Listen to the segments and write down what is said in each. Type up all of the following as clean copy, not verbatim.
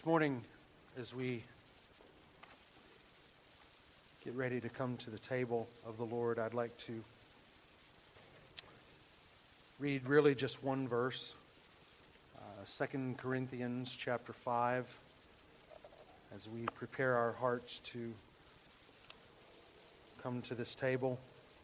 This morning, as we get ready to come to the table of the Lord, I'd like to read really just one verse, 2 Corinthians chapter 5, as we prepare our hearts to come to this table.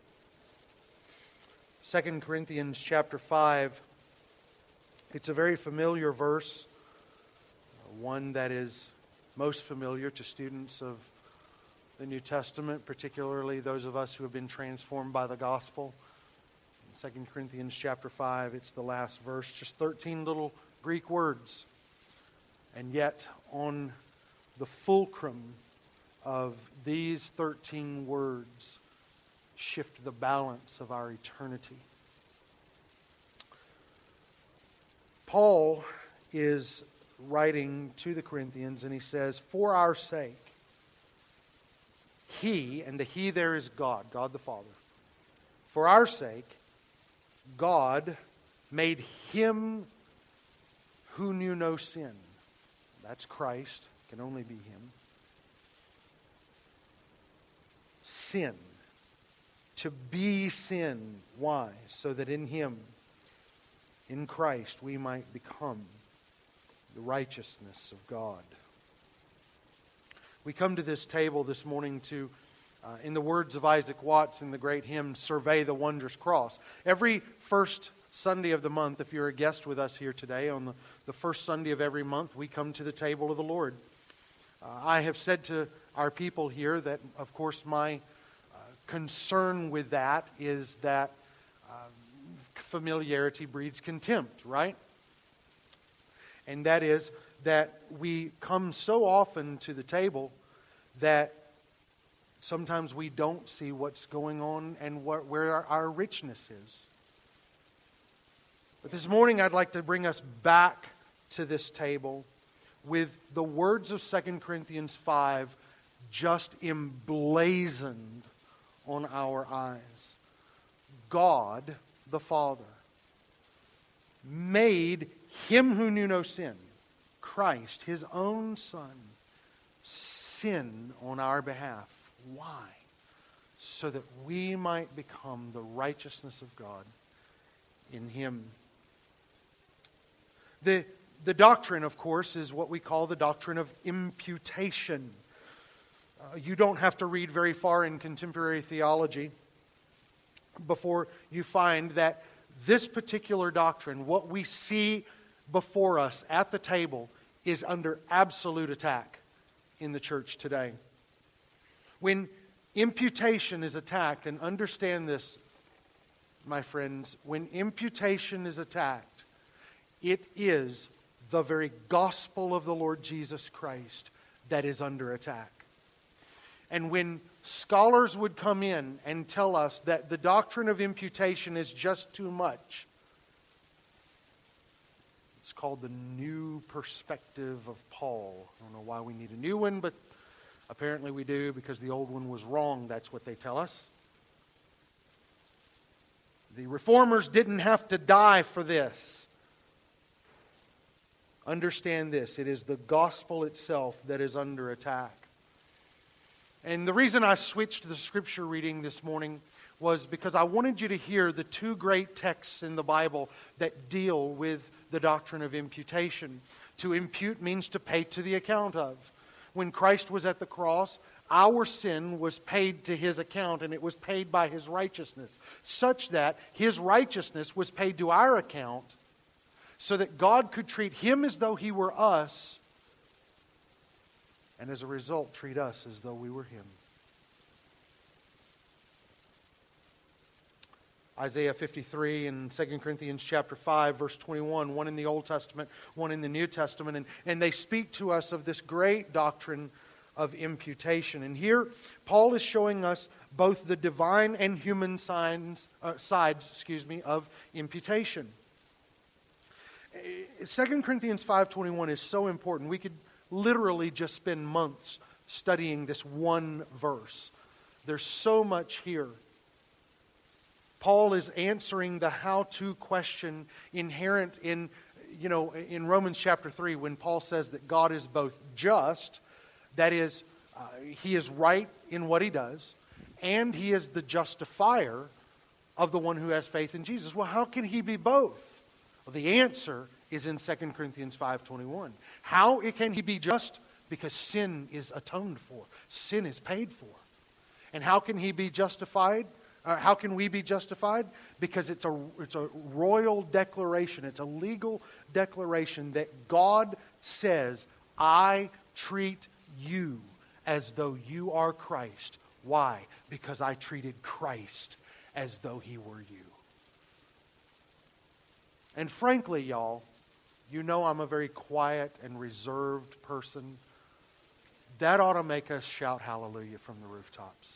2 Corinthians chapter 5, it's a very familiar verse, one that is most familiar to students of the New Testament, particularly those of us who have been transformed by the gospel. In 2 Corinthians chapter 5, it's the last verse, just 13 little Greek words. And yet, on the fulcrum of these 13 words shift the balance of our eternity. Paul is writing to the Corinthians, and he says, for our sake, He, and the He there is God, God the Father. For our sake, God made Him who knew no sin. That's Christ, can only be Him. Sin. To be sin. Why? So that in Him, in Christ, we might become the righteousness of God. We come to this table this morning to, in the words of Isaac Watts in the great hymn, survey the wondrous cross. Every first Sunday of the month, if you're a guest with us here today, on the first Sunday of every month, we come to the table of the Lord. I have said to our people here that, of course, my concern with that is that familiarity breeds contempt, right? And that is that we come so often to the table that sometimes we don't see what's going on and where our richness is. But this morning I'd like to bring us back to this table with the words of 2 Corinthians 5 just emblazoned on our eyes. God the Father made Him who knew no sin, Christ, His own Son, sin on our behalf. Why? So that we might become the righteousness of God in Him. The doctrine, of course, is what we call the doctrine of imputation. You don't have to read very far in contemporary theology before you find that this particular doctrine, what we see before us at the table, is under absolute attack in the church today. When imputation is attacked, and understand this, my friends, when imputation is attacked, it is the very gospel of the Lord Jesus Christ that is under attack. And when scholars would come in and tell us that the doctrine of imputation is just too much, it's called the new perspective of Paul. I don't know why we need a new one, but apparently we do, because the old one was wrong. That's what they tell us. The reformers didn't have to die for this. Understand this. It is the gospel itself that is under attack. And the reason I switched the scripture reading this morning was because I wanted you to hear the two great texts in the Bible that deal with the doctrine of imputation. To impute means to pay to the account of. When Christ was at the cross, our sin was paid to His account, and it was paid by His righteousness, such that His righteousness was paid to our account, so that God could treat Him as though He were us, and as a result treat us as though we were Him. Isaiah 53 and 2 Corinthians chapter 5, verse 21, one in the Old Testament, one in the New Testament, and they speak to us of this great doctrine of imputation. And here, Paul is showing us both the divine and human sides of imputation. 2 Corinthians 5:21 is so important. We could literally just spend months studying this one verse. There's so much here. Paul is answering the how-to question inherent in in Romans chapter 3, when Paul says that God is both just, that is, He is right in what He does, and He is the justifier of the one who has faith in Jesus. Well, how can He be both? Well, the answer is in 2 Corinthians 5:21. How can He be just? Because sin is atoned for. Sin is paid for. And how can He be justified? How can we be justified? Because it's a royal declaration. It's a legal declaration that God says, I treat you as though you are Christ. Why? Because I treated Christ as though He were you. And frankly, y'all, you know I'm a very quiet and reserved person. That ought to make us shout hallelujah from the rooftops.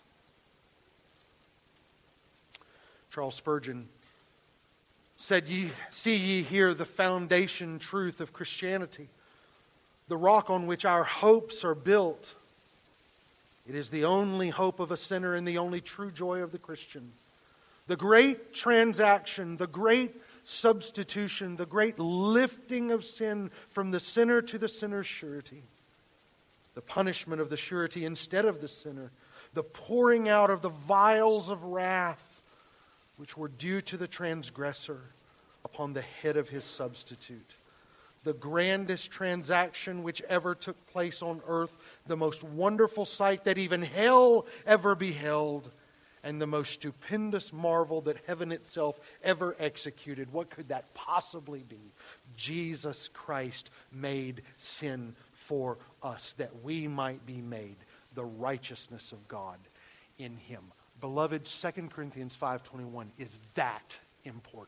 Charles Spurgeon said, See ye here the foundation truth of Christianity, the rock on which our hopes are built. It is the only hope of a sinner and the only true joy of the Christian. The great transaction, the great substitution, the great lifting of sin from the sinner to the sinner's surety. The punishment of the surety instead of the sinner. The pouring out of the vials of wrath which were due to the transgressor upon the head of his substitute. The grandest transaction which ever took place on earth, the most wonderful sight that even hell ever beheld, and the most stupendous marvel that heaven itself ever executed. What could that possibly be? Jesus Christ made sin for us, that we might be made the righteousness of God in Him. Beloved, 2 Corinthians 5:21 is that important.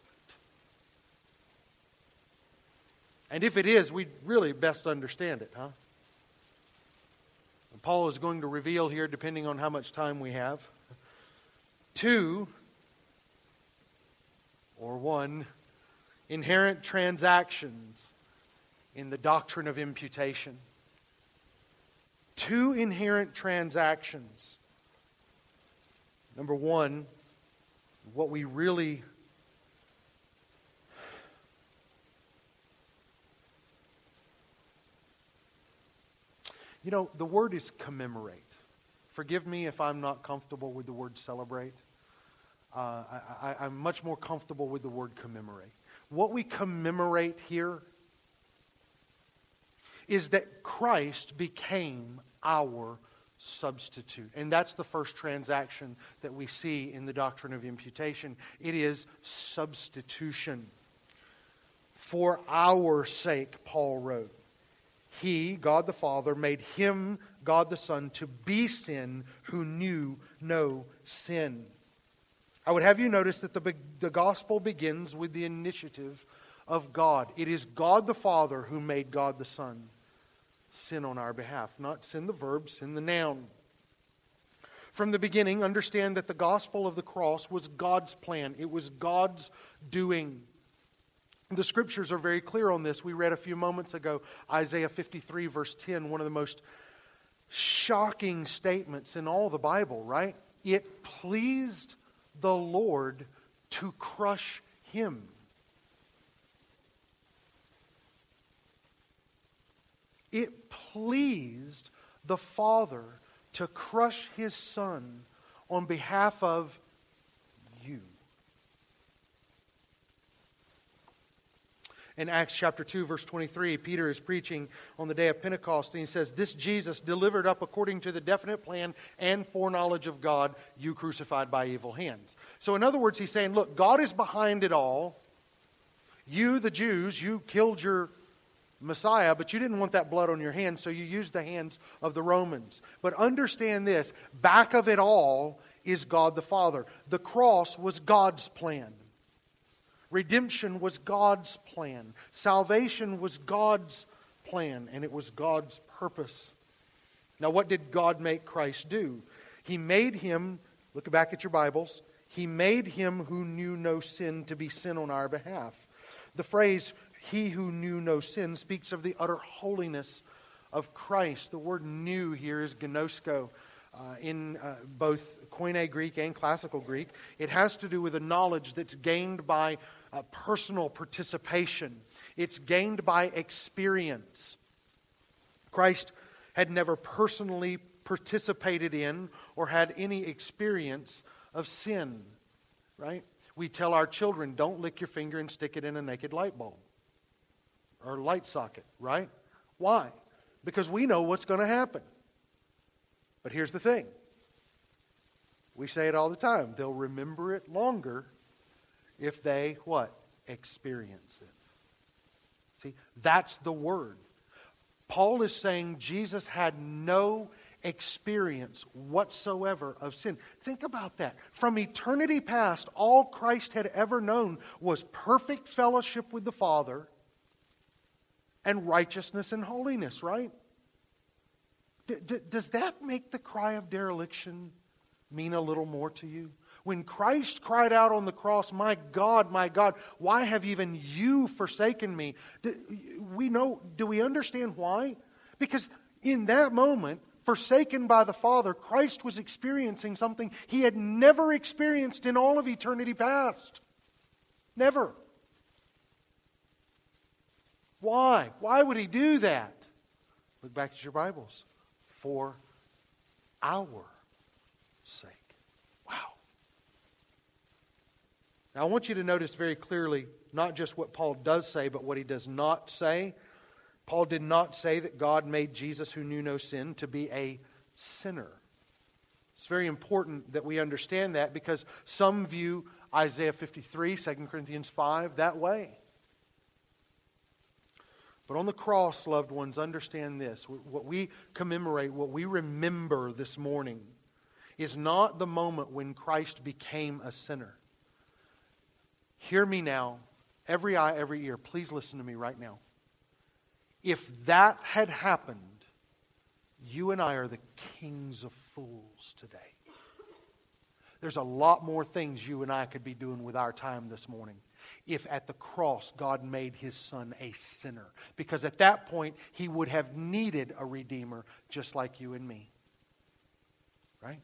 And if it is, we really best understand it, huh? And Paul is going to reveal here, depending on how much time we have, 2 or 1 inherent transactions in the doctrine of imputation. 2 inherent transactions. Number 1, what we really the word is commemorate. Forgive me if I'm not comfortable with the word celebrate. I'm much more comfortable with the word commemorate. What we commemorate here is that Christ became our substitute. And that's the first transaction that we see in the doctrine of imputation. It is substitution. For our sake, Paul wrote, He, God the Father, made Him, God the Son, to be sin who knew no sin. I would have you notice that the gospel begins with the initiative of God. It is God the Father who made God the Son sin on our behalf. Not sin the verb, sin the noun. From the beginning, understand that the gospel of the cross was God's plan. It was God's doing. The Scriptures are very clear on this. We read a few moments ago, Isaiah 53 verse 10, one of the most shocking statements in all the Bible, right? It pleased the Lord to crush Him. It pleased the Father to crush His Son on behalf of you. In Acts chapter 2, verse 23, Peter is preaching on the day of Pentecost, and he says, This Jesus, delivered up according to the definite plan and foreknowledge of God, you crucified by evil hands. So in other words, he's saying, look, God is behind it all. You, the Jews, you killed your Messiah, but you didn't want that blood on your hands, so you used the hands of the Romans. But understand this, back of it all is God the Father. The cross was God's plan. Redemption was God's plan. Salvation was God's plan, and it was God's purpose. Now, what did God make Christ do? He made Him, look back at your Bibles, He made Him who knew no sin to be sin on our behalf. The phrase, He who knew no sin, speaks of the utter holiness of Christ. The word knew here is gnosko. In both Koine Greek and Classical Greek, it has to do with a knowledge that's gained by personal participation. It's gained by experience. Christ had never personally participated in or had any experience of sin, right? We tell our children, don't lick your finger and stick it in a naked light bulb or light socket, right? Why? Because we know what's going to happen. But here's the thing. We say it all the time. They'll remember it longer if they, what? Experience it. See, that's the word. Paul is saying Jesus had no experience whatsoever of sin. Think about that. From eternity past, all Christ had ever known was perfect fellowship with the Father and righteousness and holiness, right? Does that make the cry of dereliction mean a little more to you? When Christ cried out on the cross, my God, why have even you forsaken me? Do we understand why? Because in that moment, forsaken by the Father, Christ was experiencing something He had never experienced in all of eternity past. Never. Why? Why would He do that? Look back at your Bibles. For our sake. Wow. Now I want you to notice very clearly not just what Paul does say, but what he does not say. Paul did not say that God made Jesus, who knew no sin, to be a sinner. It's very important that we understand that because some view Isaiah 53, 2 Corinthians 5 that way. But on the cross, loved ones, understand this. What we commemorate, what we remember this morning is not the moment when Christ became a sinner. Hear me now. Every eye, every ear. Please listen to me right now. If that had happened, you and I are the kings of fools today. There's a lot more things you and I could be doing with our time this morning if at the cross God made His Son a sinner. Because at that point, He would have needed a Redeemer just like you and me. Right?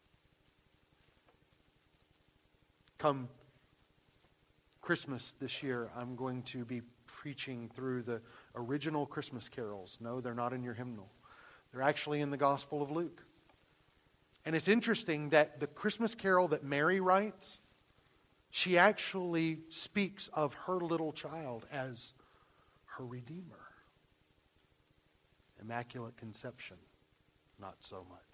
Come Christmas this year, I'm going to be preaching through the original Christmas carols. No, they're not in your hymnal. They're actually in the Gospel of Luke. And it's interesting that the Christmas carol that Mary writes, she actually speaks of her little child as her Redeemer. Immaculate Conception, not so much.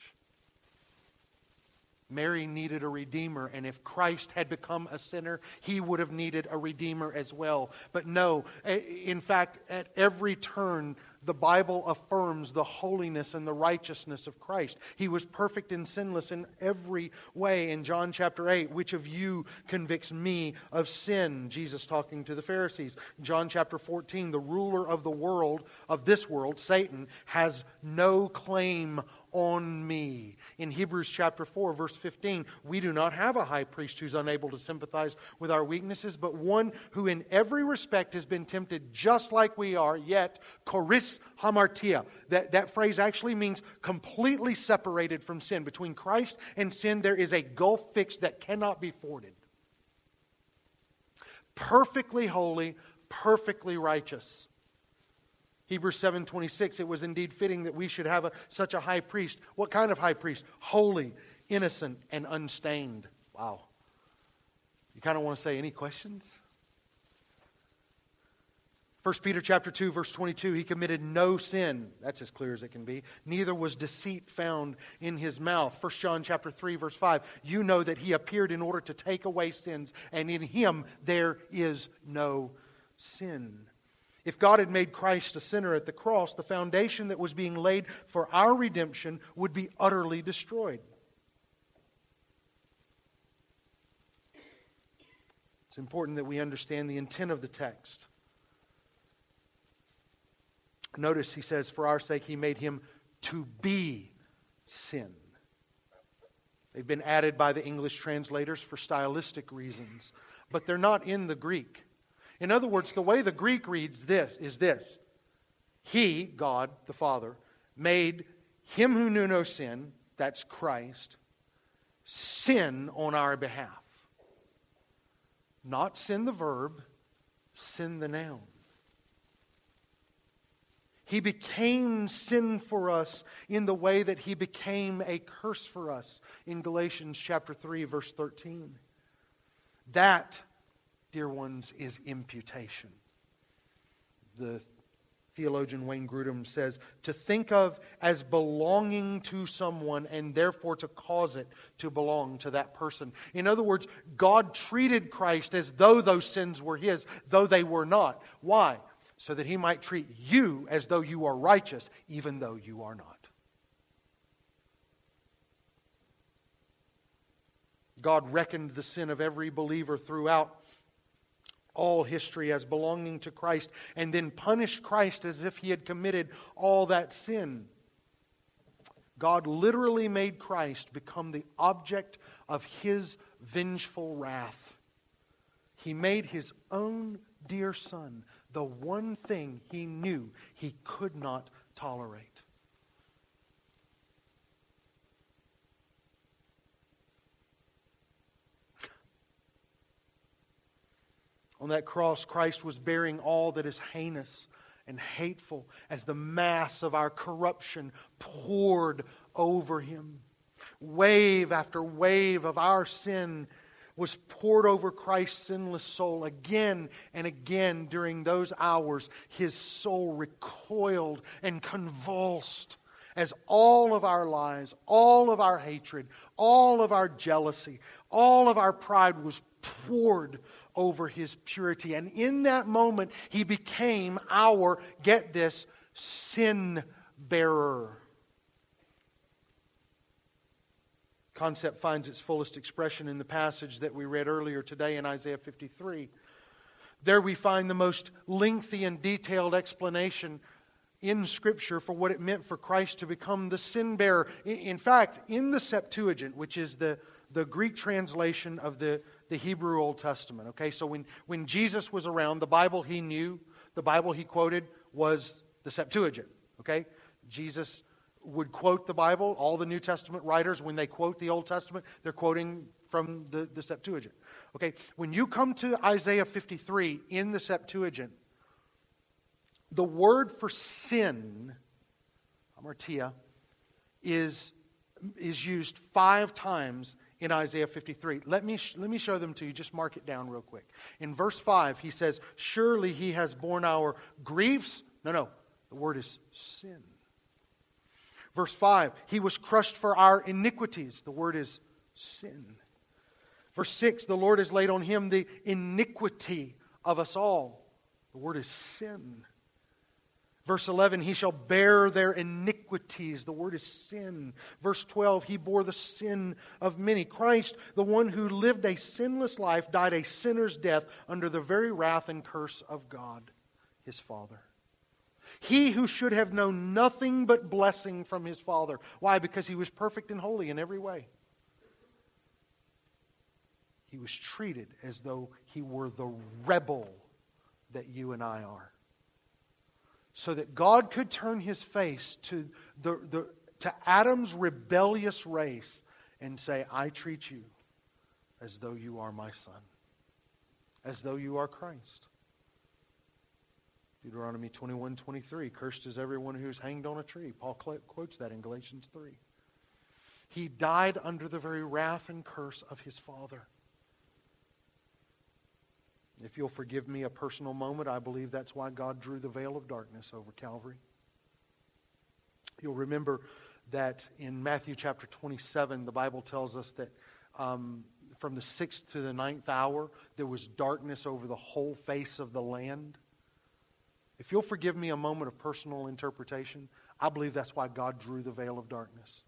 Mary needed a Redeemer, and if Christ had become a sinner, He would have needed a Redeemer as well. But no, in fact, at every turn, the Bible affirms the holiness and the righteousness of Christ. He was perfect and sinless in every way. In John chapter 8, which of you convicts me of sin? Jesus talking to the Pharisees. John chapter 14, the ruler of the world, of this world, Satan, has no claim on me. In Hebrews chapter 4, verse 15, we do not have a high priest who's unable to sympathize with our weaknesses, but one who in every respect has been tempted just like we are, yet choris hamartia. That phrase actually means completely separated from sin. Between Christ and sin, there is a gulf fixed that cannot be forded. Perfectly holy, perfectly righteous. Hebrews 7:26, it was indeed fitting that we should have such a high priest. What kind of high priest? Holy, innocent, and unstained. Wow. You kind of want to say, any questions? 1 Peter chapter 2, verse 22, He committed no sin. That's as clear as it can be. Neither was deceit found in His mouth. 1 John chapter 3, verse 5, you know that He appeared in order to take away sins, and in Him there is no sin. If God had made Christ a sinner at the cross, the foundation that was being laid for our redemption would be utterly destroyed. It's important that we understand the intent of the text. Notice he says, for our sake He made Him to be sin. They've been added by the English translators for stylistic reasons, but they're not in the Greek. In other words, the way the Greek reads this is this. He, God the Father, made Him who knew no sin, that's Christ, sin on our behalf. Not sin the verb, sin the noun. He became sin for us in the way that He became a curse for us in Galatians chapter 3, verse 13. That, dear ones, is imputation. The theologian Wayne Grudem says, to think of as belonging to someone and therefore to cause it to belong to that person. In other words, God treated Christ as though those sins were His, though they were not. Why? So that He might treat you as though you are righteous, even though you are not. God reckoned the sin of every believer throughout all history as belonging to Christ, and then punished Christ as if He had committed all that sin. God literally made Christ become the object of His vengeful wrath. He made His own dear Son the one thing He knew He could not tolerate. On that cross, Christ was bearing all that is heinous and hateful as the mass of our corruption poured over Him. Wave after wave of our sin was poured over Christ's sinless soul again and again during those hours. His soul recoiled and convulsed as all of our lies, all of our hatred, all of our jealousy, all of our pride was poured over His purity. And in that moment, He became our, get this, sin bearer. Concept finds its fullest expression in the passage that we read earlier today in Isaiah 53. There we find the most lengthy and detailed explanation in Scripture for what it meant for Christ to become the sin bearer. In fact, in the Septuagint, which is the Greek translation of the Hebrew Old Testament. Okay, so when Jesus was around, the Bible He knew, the Bible He quoted was the Septuagint. Okay, Jesus would quote the Bible. All the New Testament writers, when they quote the Old Testament, they're quoting from the Septuagint. Okay, when you come to Isaiah 53 in the Septuagint, the word for sin, hamartia, is used 5 times in Isaiah 53. Let me show them to you. Just mark it down real quick. In verse 5, He says, surely He has borne our griefs. No, the word is sin. Verse 5, He was crushed for our iniquities. The word is sin. Verse 6, the Lord has laid on Him the iniquity of us all. The word is sin. Verse 11, He shall bear their iniquities. The word is sin. Verse 12, He bore the sin of many. Christ, the one who lived a sinless life, died a sinner's death under the very wrath and curse of God, His Father. He who should have known nothing but blessing from His Father. Why? Because He was perfect and holy in every way. He was treated as though He were the rebel that you and I are. So that God could turn His face to Adam's rebellious race and say, I treat you as though you are my son. As though you are Christ. Deuteronomy 21:23, cursed is everyone who is hanged on a tree. Paul quotes that in Galatians 3. He died under the very wrath and curse of His Father. If you'll forgive me a personal moment, I believe that's why God drew the veil of darkness over Calvary. You'll remember that in Matthew chapter 27, the Bible tells us that from the 6th to the 9th hour, there was darkness over the whole face of the land. If you'll forgive me a moment of personal interpretation, I believe that's why God drew the veil of darkness.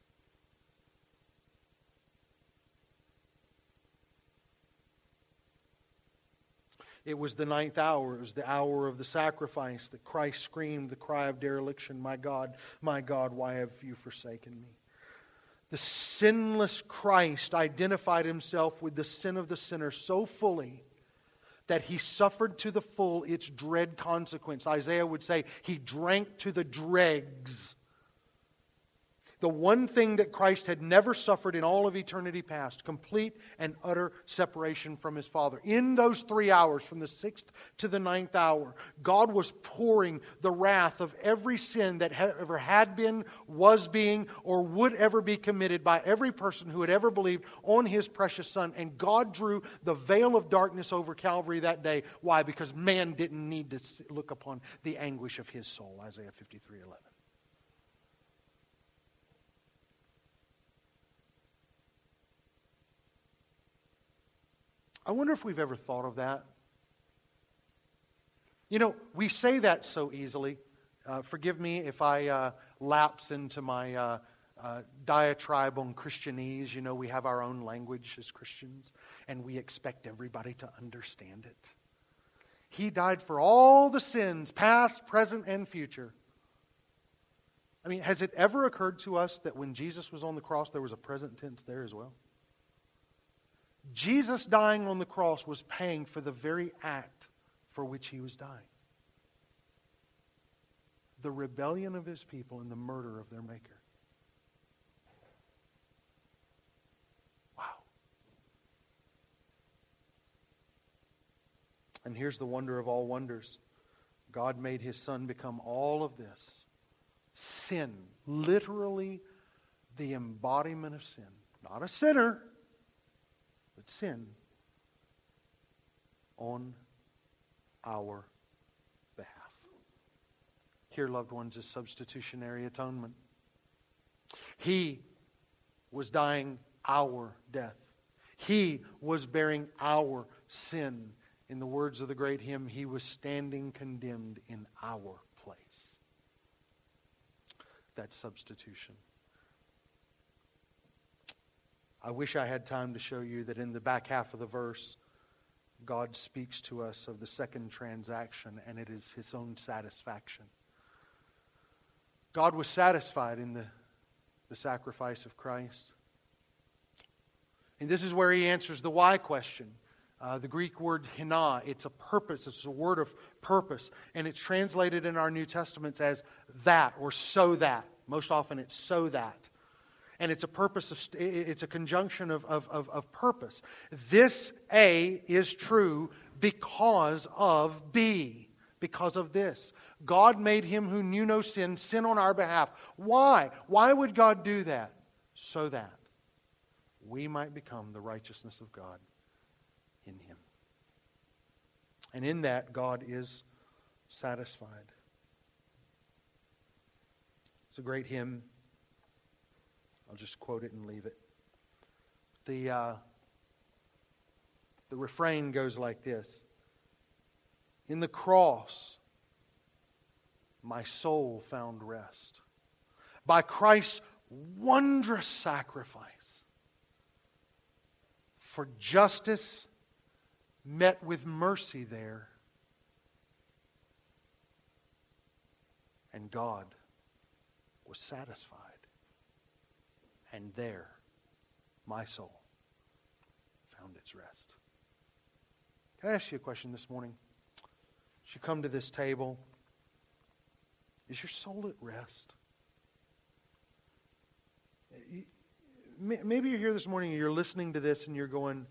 It was the 9th hour. It was the hour of the sacrifice that Christ screamed the cry of dereliction, my God, why have you forsaken me? The sinless Christ identified Himself with the sin of the sinner so fully that He suffered to the full its dread consequence. Isaiah would say He drank to the dregs The one thing that Christ had never suffered in all of eternity past, complete and utter separation from His Father. In those 3 hours, from the 6th to the 9th hour, God was pouring the wrath of every sin that ever had been, was being, or would ever be committed by every person who had ever believed on His precious Son. And God drew the veil of darkness over Calvary that day. Why? Because man didn't need to look upon the anguish of his soul. Isaiah 53:11. I wonder if we've ever thought of that. You know, we say that so easily. Forgive me if I lapse into my diatribe on Christianese. You know, we have our own language as Christians, and we expect everybody to understand it. He died for all the sins, past, present, and future. I mean, has it ever occurred to us that when Jesus was on the cross, there was a present tense there as well? Jesus dying on the cross was paying for the very act for which He was dying. The rebellion of His people and the murder of their Maker. Wow. And here's the wonder of all wonders. God made His Son become all of this. Sin. Literally the embodiment of sin. Not a sinner, but sin on our behalf. Here, loved ones, is substitutionary atonement. He was dying our death. He was bearing our sin. In the words of the great hymn, He was standing condemned in our place. That's substitution. I wish I had time to show you that in the back half of the verse, God speaks to us of the second transaction, and it is His own satisfaction. God was satisfied in the sacrifice of Christ. And this is where He answers the why question. The Greek word hina, it's a purpose, it's a word of purpose, and it's translated in our New Testaments as that or so that. Most often it's so that. And it's a purpose it's a conjunction of purpose. This A is true because of B. Because of this. God made Him who knew no sin, sin on our behalf. Why? Why would God do that? So that we might become the righteousness of God in Him. And in that, God is satisfied. It's a great hymn. I'll just quote it and leave it. The refrain goes like this. In the cross, my soul found rest. By Christ's wondrous sacrifice, for justice met with mercy there, and God was satisfied. And there, my soul found its rest. Can I ask you a question this morning? As you come to this table, is your soul at rest? Maybe you're here this morning and you're listening to this and you're going,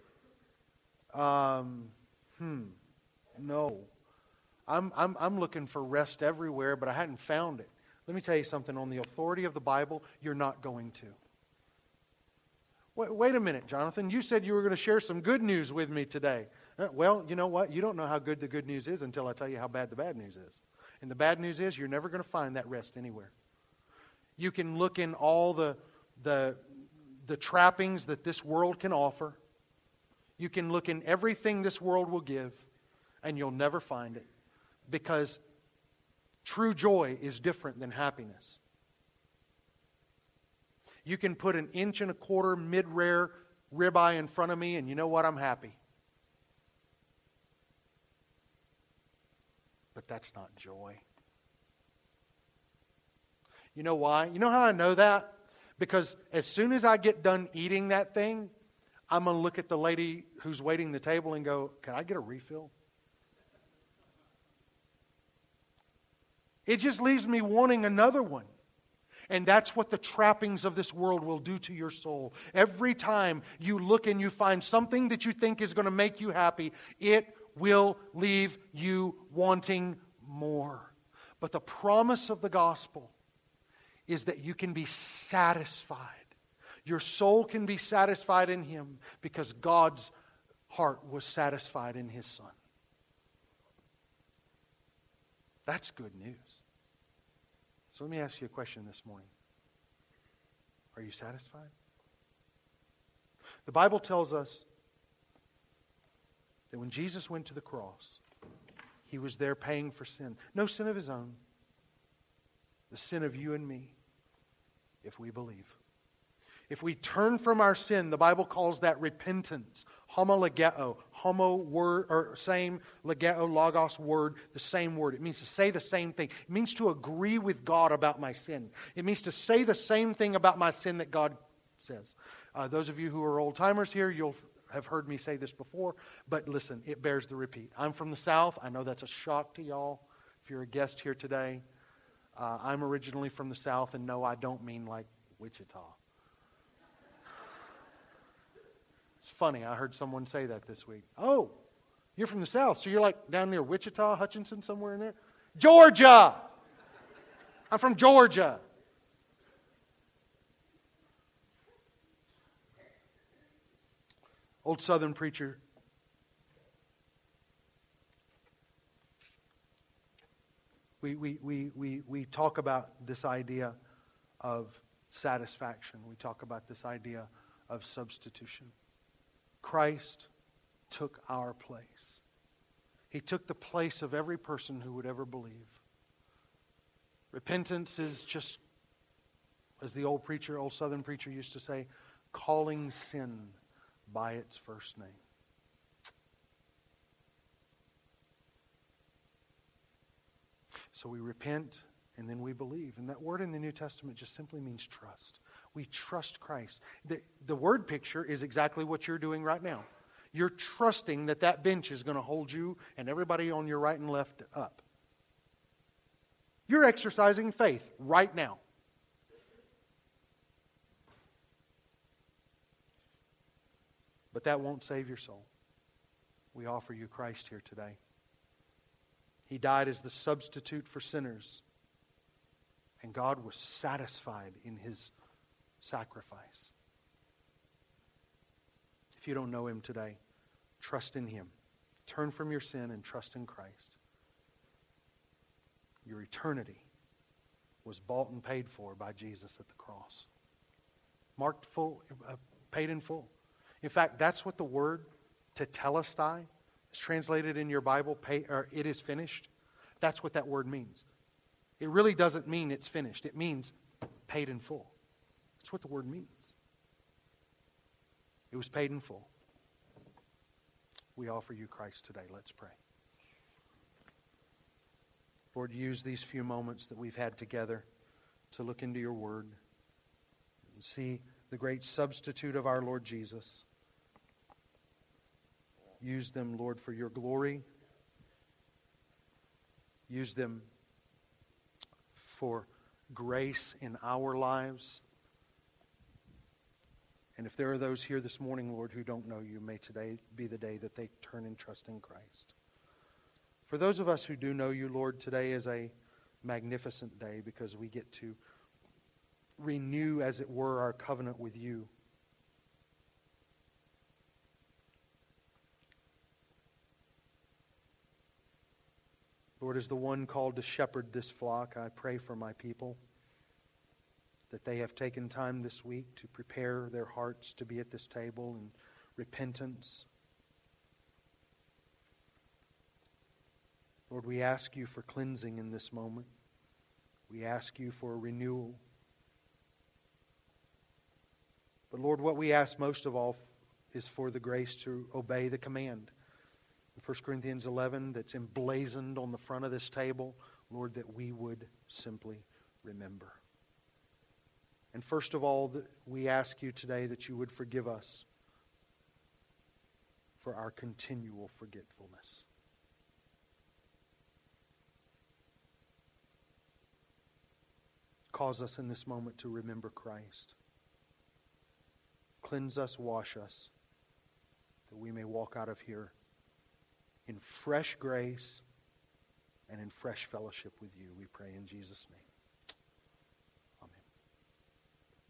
no. I'm looking for rest everywhere, but I hadn't found it. Let me tell you something. On the authority of the Bible, you're not going to. Wait a minute, Jonathan. You said you were going to share some good news with me today. Well, you know what? You don't know how good the good news is until I tell you how bad the bad news is. And the bad news is you're never going to find that rest anywhere. You can look in all the trappings that this world can offer. You can look in everything this world will give, and you'll never find it. Because true joy is different than happiness. You can put an 1.25 inch mid-rare ribeye in front of me, and you know what? I'm happy. But that's not joy. You know why? You know how I know that? Because as soon as I get done eating that thing, I'm going to look at the lady who's waiting the table and go, can I get a refill? It just leaves me wanting another one. And that's what the trappings of this world will do to your soul. Every time you look and you find something that you think is going to make you happy, it will leave you wanting more. But the promise of the gospel is that you can be satisfied. Your soul can be satisfied in Him because God's heart was satisfied in His Son. That's good news. So let me ask you a question this morning. Are you satisfied? The Bible tells us that when Jesus went to the cross, He was there paying for sin. No sin of His own. The sin of you and me, if we believe. If we turn from our sin, the Bible calls that repentance. Homologeo. Homo word, or same, legeo, logos word, the same word. It means to say the same thing. It means to agree with God about my sin. It means to say the same thing about my sin that God says. Those of you who are old timers here, you'll have heard me say this before, but listen, it bears the repeat. I'm from the South. I know that's a shock to y'all if you're a guest here today. I'm originally from the South, and no, I don't mean like Wichita. It's funny, I heard someone say that this week. Oh, you're from the South, so you're like down near Wichita, Hutchinson, somewhere in there? Georgia! I'm from Georgia. Old Southern preacher. We talk about this idea of satisfaction. We talk about this idea of substitution. Christ took our place. He took the place of every person who would ever believe. Repentance is just, as the old Southern preacher used to say, calling sin by its first name. So we repent and then we believe. And that word in the New Testament just simply means trust. We trust Christ. The word picture is exactly what you're doing right now. You're trusting that that bench is going to hold you and everybody on your right and left up. You're exercising faith right now. But that won't save your soul. We offer you Christ here today. He died as the substitute for sinners. And God was satisfied in His sacrifice. If you don't know Him today, trust in Him. Turn from your sin and trust in Christ. Your eternity was bought and paid for by Jesus at the cross. Marked full, paid in full. In fact, that's what the word tetelestai is translated in your Bible, it is finished. That's what that word means. It really doesn't mean it's finished. It means paid in full. That's what the word means. It was paid in full. We offer you Christ today. Let's pray. Lord, use these few moments that we've had together to look into your word and see the great substitute of our Lord Jesus. Use them, Lord, for your glory. Use them for grace in our lives. And if there are those here this morning, Lord, who don't know you, may today be the day that they turn and trust in Christ. For those of us who do know you, Lord, today is a magnificent day because we get to renew, as it were, our covenant with you. Lord, as the one called to shepherd this flock, I pray for my people that they have taken time this week to prepare their hearts to be at this table in repentance. Lord, we ask you for cleansing in this moment. We ask you for renewal. But Lord, what we ask most of all is for the grace to obey the command. In 1 Corinthians 11, that's emblazoned on the front of this table, Lord, that we would simply remember. And first of all, we ask you today that you would forgive us for our continual forgetfulness. Cause us in this moment to remember Christ. Cleanse us, wash us, that we may walk out of here in fresh grace and in fresh fellowship with you. We pray in Jesus' name.